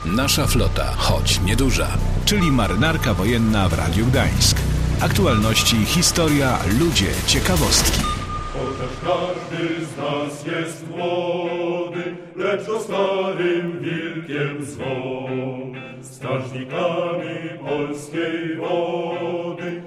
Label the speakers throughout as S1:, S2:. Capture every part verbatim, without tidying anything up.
S1: Nasza flota, choć nieduża, czyli Marynarka Wojenna w Radiu Gdańsk. Aktualności, historia, ludzie, ciekawostki.
S2: Chociaż każdy z nas jest młody, lecz to starym wilkiem zwą. Strażnikami polskiej wody,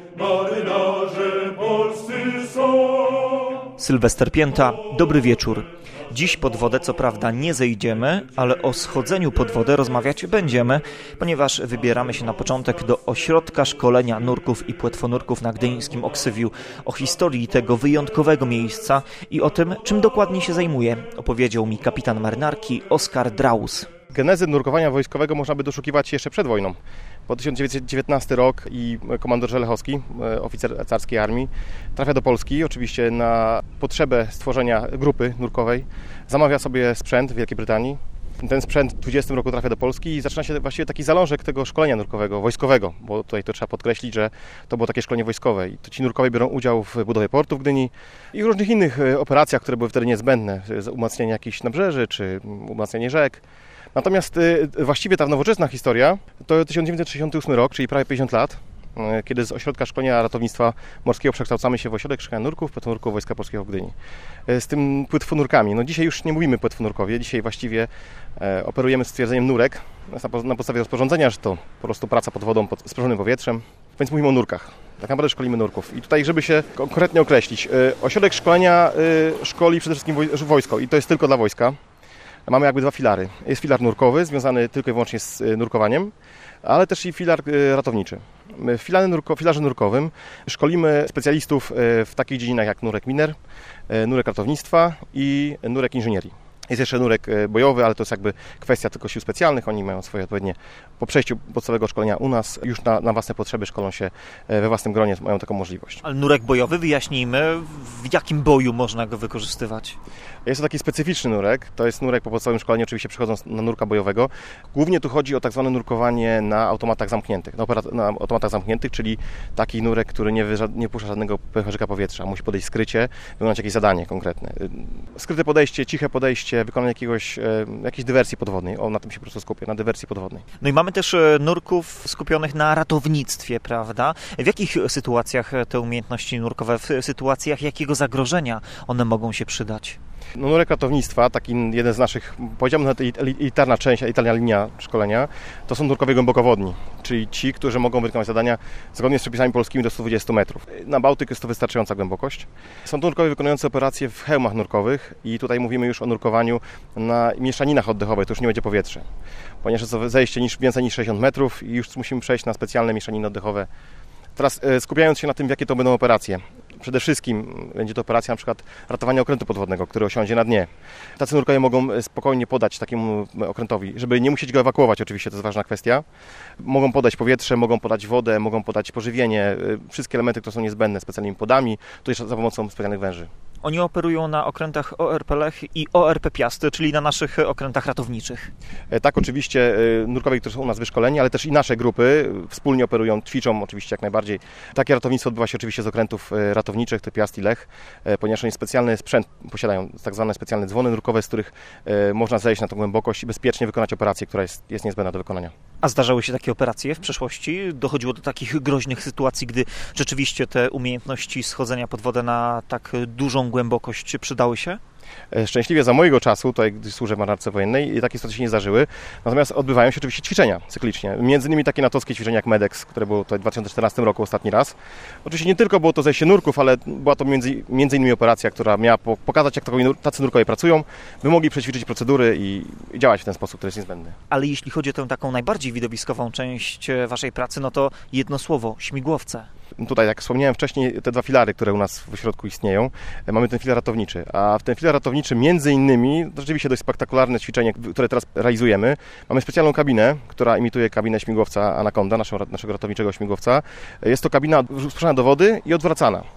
S2: marynarze polscy są.
S3: Sylwester Pięta, dobry wieczór. Dziś pod wodę co prawda nie zejdziemy, ale o schodzeniu pod wodę rozmawiać będziemy, ponieważ wybieramy się na początek do ośrodka szkolenia nurków i płetwonurków na gdyńskim Oksywiu. O historii tego wyjątkowego miejsca i o tym, czym dokładnie się zajmuje, opowiedział mi kapitan marynarki Oskar Draus.
S4: Genezy nurkowania wojskowego można by doszukiwać się jeszcze przed wojną. Bo tysiąc dziewięćset dziewiętnasty rok i komandor Żelechowski, oficer carskiej armii, trafia do Polski, oczywiście na potrzebę stworzenia grupy nurkowej. Zamawia sobie sprzęt w Wielkiej Brytanii. Ten sprzęt w dwudziestym roku trafia do Polski i zaczyna się właściwie taki zalążek tego szkolenia nurkowego, wojskowego, bo tutaj to trzeba podkreślić, że to było takie szkolenie wojskowe i to ci nurkowie biorą udział w budowie portu w Gdyni i w różnych innych operacjach, które były wtedy niezbędne, umacnianie jakichś nabrzeży czy umacnianie rzek. Natomiast właściwie ta nowoczesna historia to tysiąc dziewięćset sześćdziesiąty ósmy rok, czyli prawie pięćdziesiąt lat, kiedy z Ośrodka Szkolenia Ratownictwa Morskiego przekształcamy się w Ośrodek Szkolenia Nurków, Płetwonurków Wojska Polskiego w Gdyni. Z tym płetwonurkami. No dzisiaj już nie mówimy płetwonurkowie, dzisiaj właściwie e, operujemy stwierdzeniem nurek na, na podstawie rozporządzenia, że to po prostu praca pod wodą, pod sprężonym powietrzem, więc mówimy o nurkach. Tak naprawdę szkolimy nurków. I tutaj, żeby się konkretnie określić, e, Ośrodek Szkolenia e, szkoli przede wszystkim woj, wojsko i to jest tylko dla wojska. Mamy jakby dwa filary. Jest filar nurkowy, związany tylko i wyłącznie z nurkowaniem, ale też i filar ratowniczy. W filarze nurkowym szkolimy specjalistów w takich dziedzinach jak nurek miner, nurek ratownictwa i nurek inżynierii. Jest jeszcze nurek bojowy, ale to jest jakby kwestia tylko sił specjalnych. Oni mają swoje odpowiednie, po przejściu podstawowego szkolenia u nas, już na, na własne potrzeby szkolą się we własnym gronie, mają taką możliwość.
S3: Ale nurek bojowy, wyjaśnijmy, w jakim boju można go wykorzystywać?
S4: Jest to taki specyficzny nurek. To jest nurek po podstawowym szkoleniu, oczywiście przechodząc na nurka bojowego. Głównie tu chodzi o tak zwane nurkowanie na automatach zamkniętych, na, opera- na automatach zamkniętych, czyli taki nurek, który nie, wyża- nie puszcza żadnego pęcherzyka powietrza. Musi podejść skrycie, wykonać jakieś zadanie konkretne. Skryte podejście, ciche podejście, wykonanie jakiegoś, e, jakiejś dywersji podwodnej. O, na tym się po prostu skupię, na dywersji podwodnej.
S3: No i mamy też nurków skupionych na ratownictwie, prawda? W jakich sytuacjach te umiejętności nurkowe, w sytuacjach jakiego zagrożenia one mogą się przydać?
S4: No, nurek ratownictwa, taki jeden z naszych, powiedziałbym nawet elitarna część, elitarna linia szkolenia, to są nurkowie głębokowodni, czyli ci, którzy mogą wykonywać zadania zgodnie z przepisami polskimi do stu dwudziestu metrów. Na Bałtyk jest to wystarczająca głębokość. Są to nurkowie wykonujący operacje w hełmach nurkowych i tutaj mówimy już o nurkowaniu na mieszaninach oddechowych, to już nie będzie powietrze, ponieważ jest to zejście niż, więcej niż sześćdziesiąt metrów i już musimy przejść na specjalne mieszaniny oddechowe. Teraz skupiając się na tym, jakie to będą operacje. Przede wszystkim będzie to operacja na przykład ratowania okrętu podwodnego, który osiądzie na dnie. Tacy nurkowie mogą spokojnie podać takiemu okrętowi, żeby nie musieć go ewakuować, oczywiście to jest ważna kwestia. Mogą podać powietrze, mogą podać wodę, mogą podać pożywienie, wszystkie elementy, które są niezbędne specjalnymi podami, to jeszcze za pomocą specjalnych węży.
S3: Oni operują na okrętach O R P Lech i O R P Piast, czyli na naszych okrętach ratowniczych.
S4: Tak, oczywiście nurkowie, którzy są u nas wyszkoleni, ale też i nasze grupy wspólnie operują, ćwiczą oczywiście jak najbardziej. Takie ratownictwo odbywa się oczywiście z okrętów ratowniczych, typu Piast i Lech, ponieważ oni specjalny sprzęt posiadają, tak zwane specjalne dzwony nurkowe, z których można zejść na tą głębokość i bezpiecznie wykonać operację, która jest, jest niezbędna do wykonania.
S3: A zdarzały się takie operacje w przeszłości? Dochodziło do takich groźnych sytuacji, gdy rzeczywiście te umiejętności schodzenia pod wodę na tak dużą głębokość przydały się?
S4: Szczęśliwie za mojego czasu, tutaj gdy służę w marynarce wojennej, takie sytuacje się nie zdarzyły. Natomiast odbywają się oczywiście ćwiczenia cyklicznie. Między innymi takie natowskie ćwiczenia jak Medex, które było tutaj w dwa tysiące czternastym roku ostatni raz. Oczywiście nie tylko było to zejście nurków, ale była to między, między innymi operacja, która miała pokazać, jak tacy nurkowie pracują, by mogli przećwiczyć procedury i, i działać w ten sposób, który jest niezbędny.
S3: Ale jeśli chodzi o tę taką najbardziej widowiskową część waszej pracy, no to jedno słowo, śmigłowce.
S4: Tutaj, jak wspomniałem wcześniej, te dwa filary, które u nas w ośrodku istnieją, mamy ten filar ratowniczy, a w ten filar ratowniczy między innymi, to rzeczywiście dość spektakularne ćwiczenie, które teraz realizujemy, mamy specjalną kabinę, która imituje kabinę śmigłowca Anaconda, naszego, naszego ratowniczego śmigłowca. Jest to kabina spuszczana do wody i odwracana.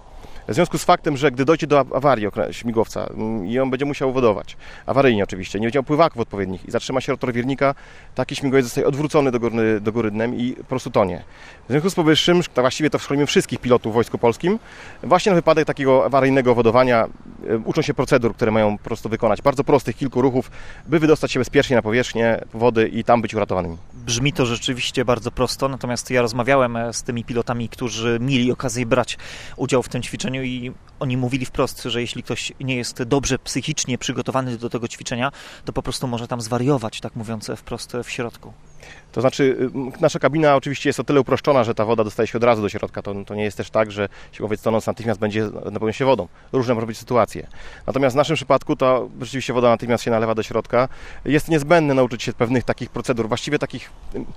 S4: W związku z faktem, że gdy dojdzie do awarii śmigłowca i on będzie musiał wodować, awaryjnie oczywiście, nie będzie miał pływaków odpowiednich i zatrzyma się rotor wirnika, taki śmigłowiec zostaje odwrócony do góry, do góry dnem i po prostu tonie. W związku z powyższym, to właściwie to szkolimy wszystkich pilotów w Wojsku Polskim, właśnie na wypadek takiego awaryjnego wodowania uczą się procedur, które mają po prostu wykonać, bardzo prostych kilku ruchów, by wydostać się bezpiecznie na powierzchnię wody i tam być uratowanymi.
S3: Brzmi to rzeczywiście bardzo prosto, natomiast ja rozmawiałem z tymi pilotami, którzy mieli okazję brać udział w tym ćwiczeniu i oni mówili wprost, że jeśli ktoś nie jest dobrze psychicznie przygotowany do tego ćwiczenia, to po prostu może tam zwariować, tak mówiąc wprost w środku.
S4: To znaczy, nasza kabina oczywiście jest o tyle uproszczona, że ta woda dostaje się od razu do środka. To, to nie jest też tak, że śmigłowiec tonąc natychmiast będzie napełniał się wodą. Różne mogą być sytuacje. Natomiast w naszym przypadku to rzeczywiście woda natychmiast się nalewa do środka. Jest niezbędne nauczyć się pewnych takich procedur, właściwie takich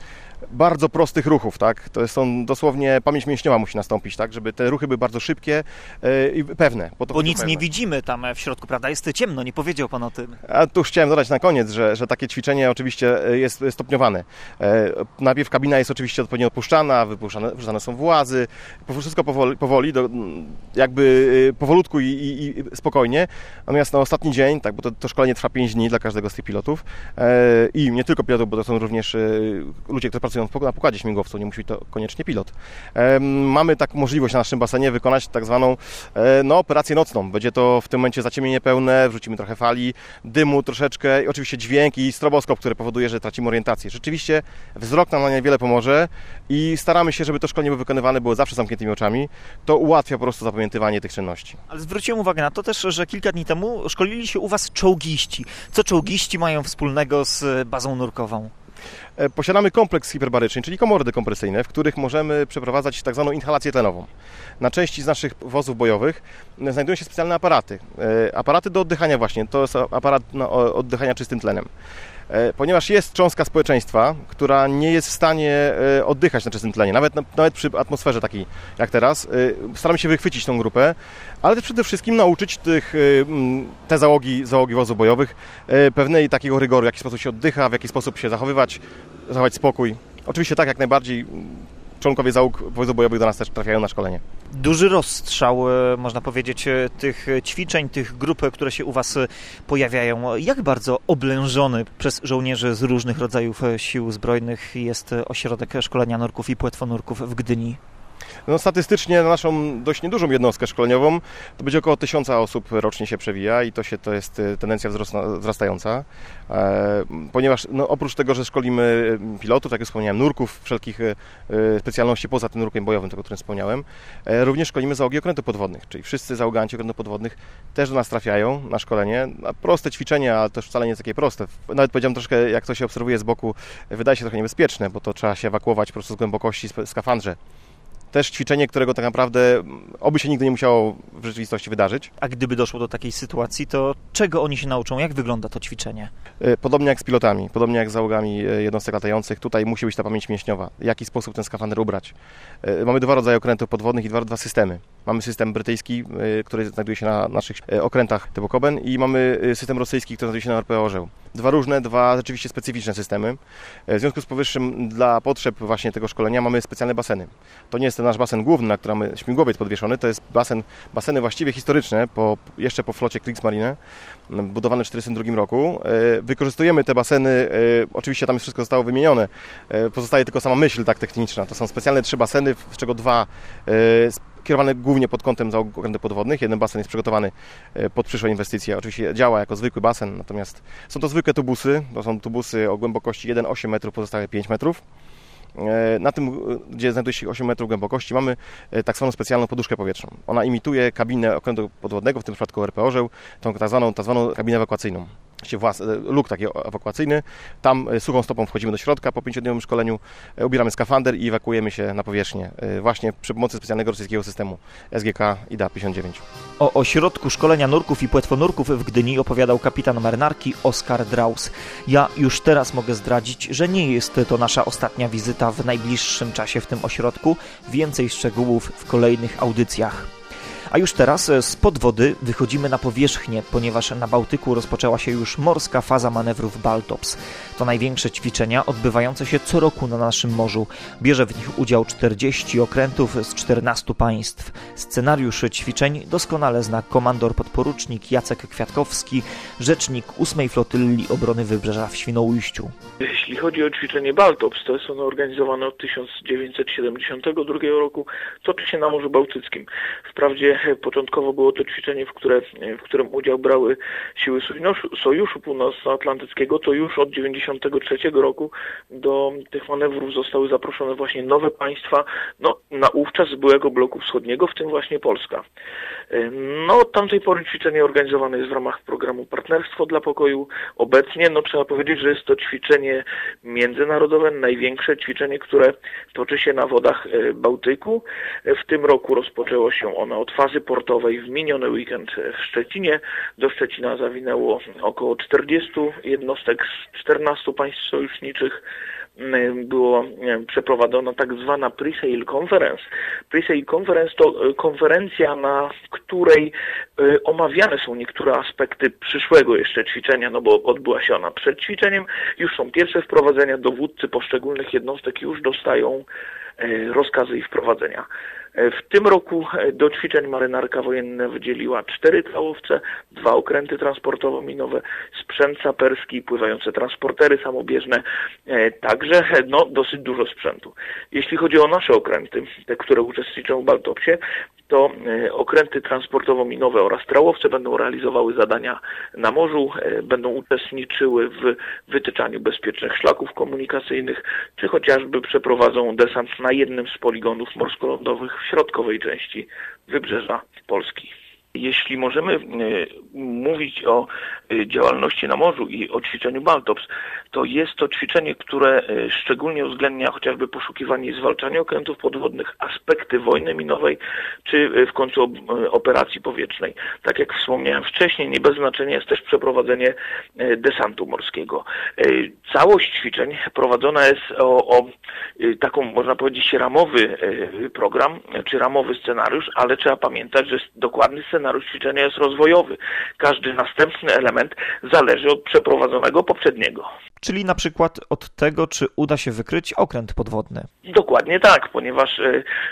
S4: bardzo prostych ruchów, tak? To są dosłownie, pamięć mięśniowa musi nastąpić, tak? Żeby te ruchy były bardzo szybkie yy, i pewne.
S3: Bo, bo nic pewne. Nie widzimy tam w środku, prawda? Jest ciemno, nie powiedział Pan o tym.
S4: A tu chciałem dodać na koniec, że, że takie ćwiczenie oczywiście jest stopniowane. Yy, najpierw kabina jest oczywiście odpowiednio opuszczana, wypuszczane, wypuszczane są włazy, wszystko powoli, powoli do, jakby powolutku i, i, i spokojnie. Natomiast na ostatni dzień, tak, bo to, to szkolenie trwa pięć dni dla każdego z tych pilotów yy, i nie tylko pilotów, bo to są również yy, ludzie, którzy pracują na pokładzie śmigłowcu, nie musi być to koniecznie pilot. E, mamy taką możliwość na naszym basenie wykonać tak zwaną e, no, operację nocną. Będzie to w tym momencie zaciemnienie pełne, wrzucimy trochę fali, dymu troszeczkę i oczywiście dźwięk i stroboskop, który powoduje, że tracimy orientację. Rzeczywiście wzrok nam na niewiele pomoże i staramy się, żeby to szkolenie wykonywane było zawsze z zamkniętymi oczami. To ułatwia po prostu zapamiętywanie tych czynności.
S3: Ale zwróciłem uwagę na to też, że kilka dni temu szkolili się u Was czołgiści. Co czołgiści mają wspólnego z bazą nurkową?
S4: Posiadamy kompleks hiperbaryczny, czyli komory dekompresyjne, w których możemy przeprowadzać tak zwaną inhalację tlenową. Na części z naszych wozów bojowych znajdują się specjalne aparaty. Aparaty do oddychania właśnie, to jest aparat do oddychania czystym tlenem. Ponieważ jest cząstka społeczeństwa, która nie jest w stanie oddychać na czystym tlenie, nawet, nawet przy atmosferze takiej jak teraz, staramy się wychwycić tą grupę, ale też przede wszystkim nauczyć tych, te załogi, załogi wozów bojowych pewnej takiego rygoru, w jaki sposób się oddycha, w jaki sposób się zachowywać, zachować spokój. Oczywiście tak jak najbardziej członkowie załóg wozów bojowych do nas też trafiają na szkolenie.
S3: Duży rozstrzał, można powiedzieć, tych ćwiczeń, tych grup, które się u Was pojawiają. Jak bardzo oblężony przez żołnierzy z różnych rodzajów sił zbrojnych jest ośrodek szkolenia nurków i płetwonurków w Gdyni?
S4: No, statystycznie na naszą dość niedużą jednostkę szkoleniową to będzie około tysiąca osób rocznie się przewija i to, się, to jest tendencja wzrastająca, e, ponieważ no, oprócz tego, że szkolimy pilotów, tak jak wspomniałem, nurków, wszelkich e, specjalności poza tym nurkiem bojowym, tego, o którym wspomniałem, e, również szkolimy załogi okrętów podwodnych, czyli wszyscy załoganci okrętów podwodnych też do nas trafiają na szkolenie. Proste ćwiczenie, ale też wcale nie jest takie proste. Nawet powiedziałem troszkę, jak to się obserwuje z boku, wydaje się trochę niebezpieczne, bo to trzeba się ewakuować po prostu z głębokości w skafandrze. Też ćwiczenie, którego tak naprawdę oby się nigdy nie musiało w rzeczywistości wydarzyć.
S3: A gdyby doszło do takiej sytuacji, to czego oni się nauczą? Jak wygląda to ćwiczenie?
S4: Podobnie jak z pilotami, podobnie jak z załogami jednostek latających, tutaj musi być ta pamięć mięśniowa. W jaki sposób ten skafander ubrać? Mamy dwa rodzaje okrętów podwodnych i dwa, dwa systemy. Mamy system brytyjski, który znajduje się na naszych okrętach typu Koben i mamy system rosyjski, który znajduje się na R P O Orzeł. Dwa różne, dwa rzeczywiście specyficzne systemy. W związku z powyższym dla potrzeb właśnie tego szkolenia mamy specjalne baseny. To nie jest ten nasz basen główny, na którym mamy śmigłowiec podwieszony, to jest basen, baseny właściwie historyczne, po, jeszcze po flocie Kriegsmarine, budowane w tysiąc dziewięćset czterdziestym drugim roku. Wykorzystujemy te baseny, oczywiście tam wszystko zostało wymienione, pozostaje tylko sama myśl tak techniczna. To są specjalne trzy baseny, z czego dwa kierowane głównie pod kątem załóg okrętów podwodnych. Jeden basen jest przygotowany pod przyszłe inwestycje. Oczywiście działa jako zwykły basen, natomiast są to zwykłe tubusy. To są tubusy o głębokości jeden przecinek osiem metrów, pozostałe pięć metrów. Na tym, gdzie znajduje się osiem metrów głębokości, mamy tak zwaną specjalną poduszkę powietrzną. Ona imituje kabinę okrętu podwodnego, w tym przypadku R P Orzeł, tą tak zwaną, tak zwaną kabinę ewakuacyjną. Włas, luk taki ewakuacyjny. Tam suchą stopą wchodzimy do środka po pięciodniowym szkoleniu, ubieramy skafander i ewakuujemy się na powierzchnię właśnie przy pomocy specjalnego rosyjskiego systemu S G K I D A pięćdziesiąt dziewięć.
S3: O ośrodku szkolenia nurków i płetwonurków w Gdyni opowiadał kapitan marynarki Oskar Draus. Ja już teraz mogę zdradzić, że nie jest to nasza ostatnia wizyta w najbliższym czasie w tym ośrodku. Więcej szczegółów w kolejnych audycjach. A już teraz spod wody wychodzimy na powierzchnię, ponieważ na Bałtyku rozpoczęła się już morska faza manewrów Baltops. To największe ćwiczenia odbywające się co roku na naszym morzu. Bierze w nich udział czterdzieści okrętów z czternastu państw. Scenariusz ćwiczeń doskonale zna komandor podporucznik Jacek Kwiatkowski, rzecznik ósmej Flotylli Obrony Wybrzeża w Świnoujściu.
S5: Jeśli chodzi o ćwiczenie Baltops, to jest ono organizowane od tysiąc dziewięćset siedemdziesiątego drugiego roku, toczy się na Morzu Bałtyckim. Wprawdzie początkowo było to ćwiczenie, w, które, w którym udział brały siły Sojuszu, Sojuszu Północnoatlantyckiego, to już od dziewięćdziesiątego trzeciego roku do tych manewrów zostały zaproszone właśnie nowe państwa, no naówczas z byłego bloku wschodniego, w tym właśnie Polska. No od tamtej pory ćwiczenie organizowane jest w ramach programu Partnerstwo dla Pokoju. Obecnie no trzeba powiedzieć, że jest to ćwiczenie międzynarodowe, największe ćwiczenie, które toczy się na wodach Bałtyku. W tym roku rozpoczęło się ono od fazy portowej w miniony weekend w Szczecinie. Do Szczecina zawinęło około czterdziestu jednostek z czternastu państw sojuszniczych. Było przeprowadzona tak zwana Pre-Sail Conference. Pre-Sail Conference to konferencja, na której omawiane są niektóre aspekty przyszłego jeszcze ćwiczenia, no bo odbyła się ona przed ćwiczeniem. Już są pierwsze wprowadzenia, dowódcy poszczególnych jednostek już dostają rozkazy i wprowadzenia. W tym roku do ćwiczeń marynarka wojenna wydzieliła cztery trałowce, dwa okręty transportowo-minowe, sprzęt saperski, pływające transportery samobieżne, także no, dosyć dużo sprzętu. Jeśli chodzi o nasze okręty, te, które uczestniczą w Baltopsie, to okręty transportowo-minowe oraz trałowce będą realizowały zadania na morzu, będą uczestniczyły w wytyczaniu bezpiecznych szlaków komunikacyjnych, czy chociażby przeprowadzą desant na jednym z poligonów morsko-lądowych w środkowej części wybrzeża Polski. Jeśli możemy mówić o działalności na morzu i o ćwiczeniu Baltops, to jest to ćwiczenie, które szczególnie uwzględnia chociażby poszukiwanie i zwalczanie okrętów podwodnych, aspekty wojny minowej, czy w końcu operacji powietrznej. Tak jak wspomniałem wcześniej, nie bez znaczenia jest też przeprowadzenie desantu morskiego. Całość ćwiczeń prowadzona jest o, o taką, można powiedzieć, ramowy program, czy ramowy scenariusz, ale trzeba pamiętać, że dokładny scenariusz ćwiczenia jest rozwojowy. Każdy następny element zależy od przeprowadzonego poprzedniego.
S3: Czyli na przykład od tego, czy uda się wykryć okręt podwodny.
S5: Dokładnie tak, ponieważ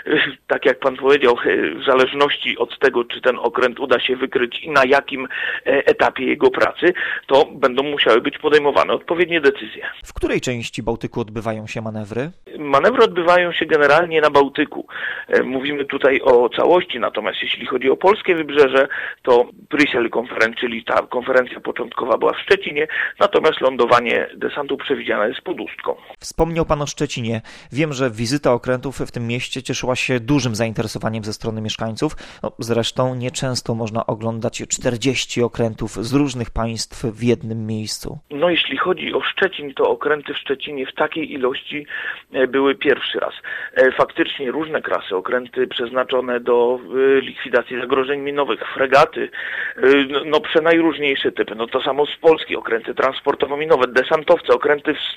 S5: tak jak pan powiedział, w zależności od tego, czy ten okręt uda się wykryć i na jakim etapie jego pracy, to będą musiały być podejmowane odpowiednie decyzje.
S3: W której części Bałtyku odbywają się manewry?
S5: Manewry odbywają się generalnie na Bałtyku. Mówimy tutaj o całości, natomiast jeśli chodzi o polskie wybrzeże, to Pre-Sail Conference, czyli ta konferencja początkowa była w Szczecinie, natomiast lądowanie desantu przewidziane jest pod Ustką.
S3: Wspomniał pan o Szczecinie. Wiem, że wizyta okrętów w tym mieście cieszyła się dużym zainteresowaniem ze strony mieszkańców. No, zresztą nieczęsto można oglądać czterdzieści okrętów z różnych państw w jednym miejscu.
S5: No jeśli chodzi o Szczecin, to okręty w Szczecinie w takiej ilości były pierwszy raz. Faktycznie różne klasy, okręty przeznaczone do likwidacji zagrożeń minowych, fregaty, no przenajróżniejsze typy. No to samo z Polski, okręty transportowo-minowe, desantowce, okręty w...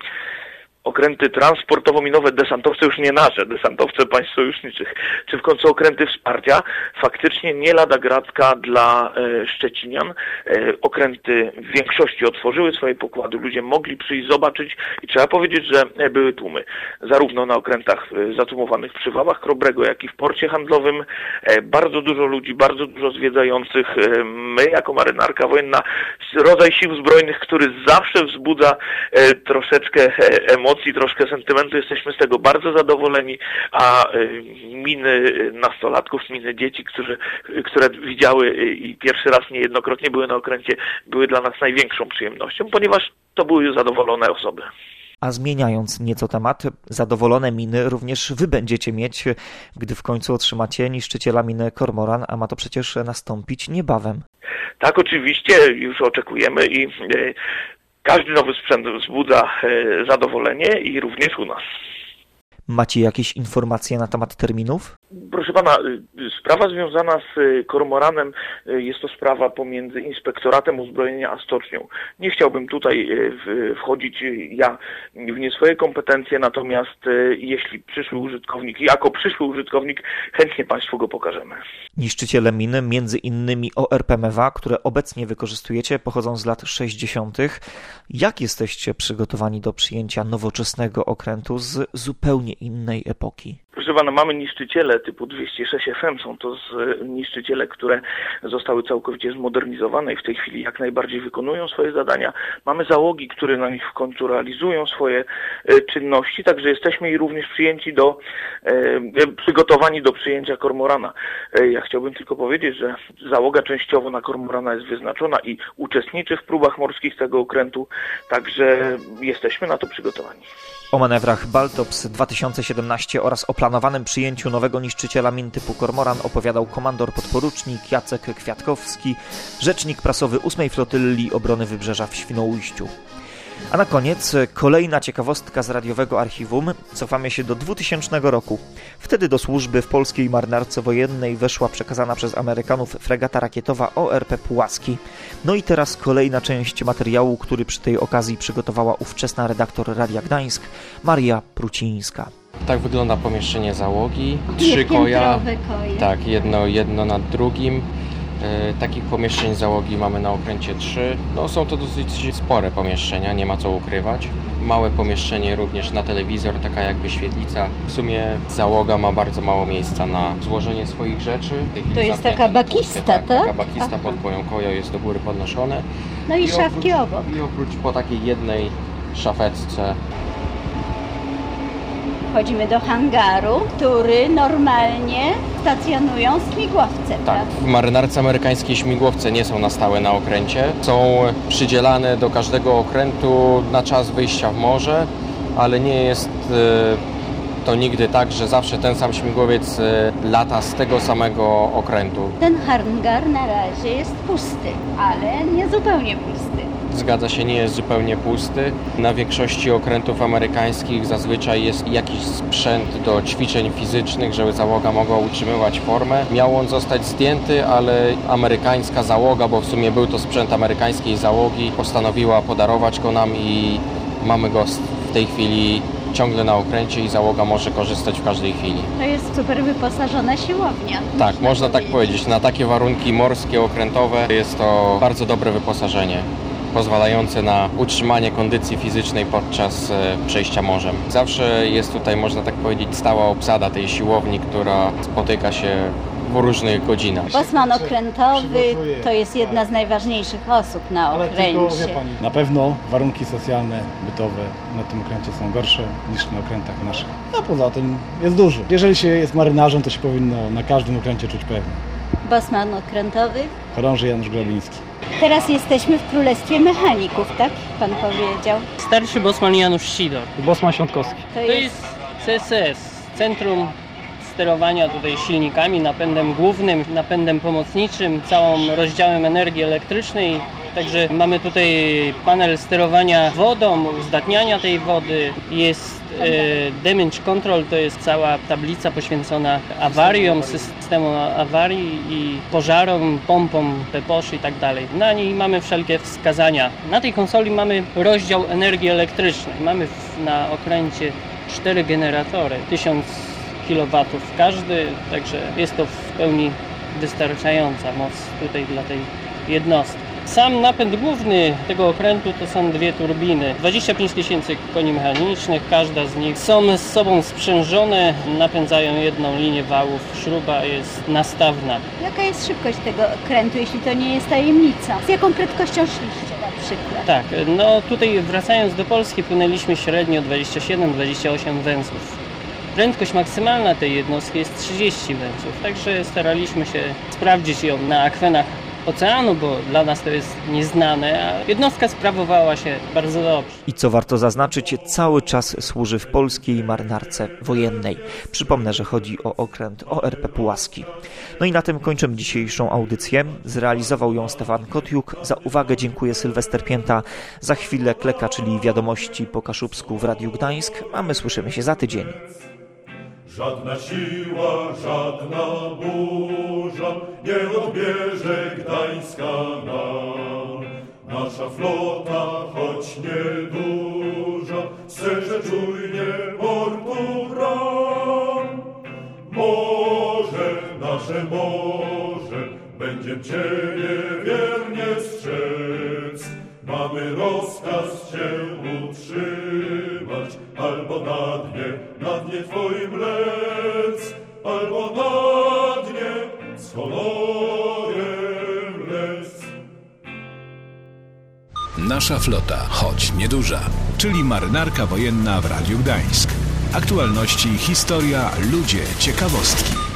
S5: Okręty transportowo-minowe, desantowce już nie nasze, desantowce państw sojuszniczych, czy w końcu okręty wsparcia, faktycznie nie lada gratka dla e, Szczecinian. E, okręty w większości otworzyły swoje pokłady, ludzie mogli przyjść, zobaczyć i trzeba powiedzieć, że były tłumy. Zarówno na okrętach e, zatłumowanych przy wałach Krobrego, jak i w porcie handlowym. E, bardzo dużo ludzi, bardzo dużo zwiedzających. E, my jako marynarka wojenna, rodzaj sił zbrojnych, który zawsze wzbudza e, troszeczkę e, emocji, troszkę sentymentu, jesteśmy z tego bardzo zadowoleni, a miny nastolatków, miny dzieci, którzy, które widziały i pierwszy raz niejednokrotnie były na okręcie, były dla nas największą przyjemnością, ponieważ to były zadowolone osoby.
S3: A zmieniając nieco temat, zadowolone miny również wy będziecie mieć, gdy w końcu otrzymacie niszczyciela miny Kormoran, a ma to przecież nastąpić niebawem.
S5: Tak, oczywiście, już oczekujemy i każdy nowy sprzęt wzbudza zadowolenie i również u nas.
S3: Macie jakieś informacje na temat terminów?
S5: Proszę pana, sprawa związana z kormoranem jest to sprawa pomiędzy Inspektoratem Uzbrojenia a Stocznią. Nie chciałbym tutaj wchodzić ja w nie swoje kompetencje, natomiast jeśli przyszły użytkownik, jako przyszły użytkownik, chętnie Państwu go pokażemy.
S3: Niszczyciele miny, między innymi O R P M W A, które obecnie wykorzystujecie, pochodzą z lat sześćdziesiątych. Jak jesteście przygotowani do przyjęcia nowoczesnego okrętu z zupełnie innej epoki?
S5: Proszę pana, mamy niszczyciele typu dwieście sześć F M, są to niszczyciele, które zostały całkowicie zmodernizowane i w tej chwili jak najbardziej wykonują swoje zadania. Mamy załogi, które na nich w końcu realizują swoje czynności, także jesteśmy i również przyjęci do, e, przygotowani do przyjęcia kormorana. E, ja chciałbym tylko powiedzieć, że załoga częściowo na kormorana jest wyznaczona i uczestniczy w próbach morskich tego okrętu, także jesteśmy na to przygotowani.
S3: O manewrach Baltops dwa tysiące siedemnaście oraz o planowanym przyjęciu nowego niszczyciela min typu Kormoran opowiadał komandor podporucznik Jacek Kwiatkowski, rzecznik prasowy ósmej Flotylli Obrony Wybrzeża w Świnoujściu. A na koniec kolejna ciekawostka z radiowego archiwum. Cofamy się do dwutysięcznego roku. Wtedy do służby w polskiej marynarce wojennej weszła przekazana przez Amerykanów fregata rakietowa O R P Pułaski. No i teraz kolejna część materiału, który przy tej okazji przygotowała ówczesna redaktor Radia Gdańsk, Maria Prucińska.
S6: Tak wygląda pomieszczenie załogi. Trzy koja. koje. Tak, jedno, jedno nad drugim. E, takich pomieszczeń załogi mamy na okręcie trzy. No, są to dosyć spore pomieszczenia, nie ma co ukrywać. Małe pomieszczenie również na telewizor, taka jakby świetlica. W sumie załoga ma bardzo mało miejsca na złożenie swoich rzeczy.
S7: To jest taka bakista, tak?
S6: Tak, taka bakista Aha. pod moją koją jest do góry podnoszone.
S7: No i, I szafki
S6: oprócz,
S7: obok.
S6: I oprócz po takiej jednej szafeczce
S7: wchodzimy do hangaru, który normalnie stacjonują śmigłowce.
S6: Tak, w marynarce amerykańskiej śmigłowce nie są na stałe na okręcie. Są przydzielane do każdego okrętu na czas wyjścia w morze, ale nie jest to nigdy tak, że zawsze ten sam śmigłowiec lata z tego samego okrętu.
S7: Ten hangar na razie jest pusty, ale nie zupełnie pusty.
S6: Zgadza się, nie jest zupełnie pusty. Na większości okrętów amerykańskich zazwyczaj jest jakiś sprzęt do ćwiczeń fizycznych, żeby załoga mogła utrzymywać formę. Miał on zostać zdjęty, ale amerykańska załoga, bo w sumie był to sprzęt amerykańskiej załogi, postanowiła podarować go nam i mamy go w tej chwili ciągle na okręcie i załoga może korzystać w każdej chwili.
S7: To jest super wyposażona siłownia.
S6: Tak, można, można tak powiedzieć. Na takie warunki morskie, okrętowe jest to bardzo dobre wyposażenie, pozwalające na utrzymanie kondycji fizycznej podczas przejścia morzem. Zawsze jest tutaj, można tak powiedzieć, stała obsada tej siłowni, która spotyka się w różnych godzinach.
S7: Bosman okrętowy to jest jedna z najważniejszych osób na okręcie.
S8: Na pewno warunki socjalne, bytowe na tym okręcie są gorsze niż na okrętach naszych. A poza tym jest duży. Jeżeli się jest marynarzem, to się powinno na każdym okręcie czuć pewnie.
S7: Bosman okrętowy.
S8: Chorąży Janusz Grabiński.
S7: Teraz jesteśmy w Królestwie Mechaników, tak? Pan powiedział.
S9: Starszy bosman Janusz Sidor.
S8: Bosman Świątkowski.
S9: To jest, to jest C S S, Centrum Sterowania tutaj silnikami, napędem głównym, napędem pomocniczym, całym rozdziałem energii elektrycznej. Także mamy tutaj panel sterowania wodą, uzdatniania tej wody. Jest e, damage control, to jest cała tablica poświęcona awariom, systemu awarii i pożarom, pompom, peposz i tak dalej. Na niej mamy wszelkie wskazania. Na tej konsoli mamy rozdział energii elektrycznej. Mamy w, na okręcie cztery generatory, tysiąc kilowatów każdy, także jest to w pełni wystarczająca moc tutaj dla tej jednostki. Sam napęd główny tego okrętu to są dwie turbiny, dwadzieścia pięć tysięcy koni mechanicznych, każda z nich są z sobą sprzężone, napędzają jedną linię wałów, śruba jest nastawna.
S7: Jaka jest szybkość tego okrętu, jeśli to nie jest tajemnica? Z jaką prędkością szliście na przykład?
S9: Tak, no tutaj wracając do Polski płynęliśmy średnio dwadzieścia siedem do dwudziestu ośmiu węzłów. Prędkość maksymalna tej jednostki jest trzydzieści węzłów, także staraliśmy się sprawdzić ją na akwenach oceanu, bo dla nas to jest nieznane, a jednostka sprawowała się bardzo dobrze.
S3: I co warto zaznaczyć, cały czas służy w polskiej marynarce wojennej. Przypomnę, że chodzi o okręt O R P Pułaski. No i na tym kończymy dzisiejszą audycję. Zrealizował ją Stefan Kotiuk. Za uwagę dziękuję Sylwester Pięta. Za chwilę Kleka, czyli wiadomości po kaszubsku w Radiu Gdańsk, a my słyszymy się za tydzień.
S2: Żadna siła, żadna burza nie odbierze Gdańska nam. Nasza flota, choć nieduża, strzeże czujnie portu bram. Morze, nasze morze, będziem Ciebie wiernie strzec. Mamy rozkaz Cię utrzymać, albo na dnie, na dnie Twoim lec, albo na dnie z honorem lec.
S1: Nasza flota, choć nieduża, czyli marynarka wojenna w Radiu Gdańsk. Aktualności, historia, ludzie, ciekawostki.